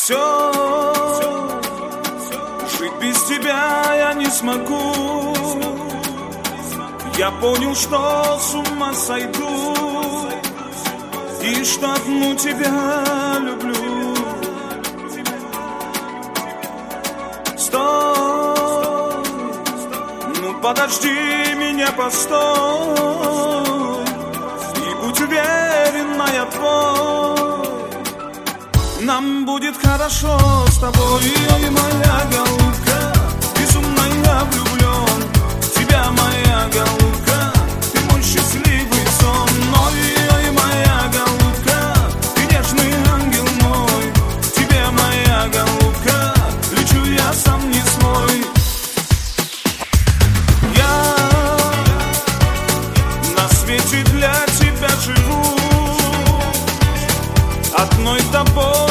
Все, жить без тебя я не смогу. Я понял, что с ума сойду, и что одну тебя люблю. Стой, ну подожди меня, постой, и будь уверен, я твой. Нам будет хорошо с тобой, ой, моя голубка. Безумно я влюблен в тебя, моя голубка. Ты мой счастливый сон, ой, моя голубка. Ты нежный ангел мой, к тебе, моя голубка. Лечу я сам не свой. Я на свете для тебя живу, одной тобой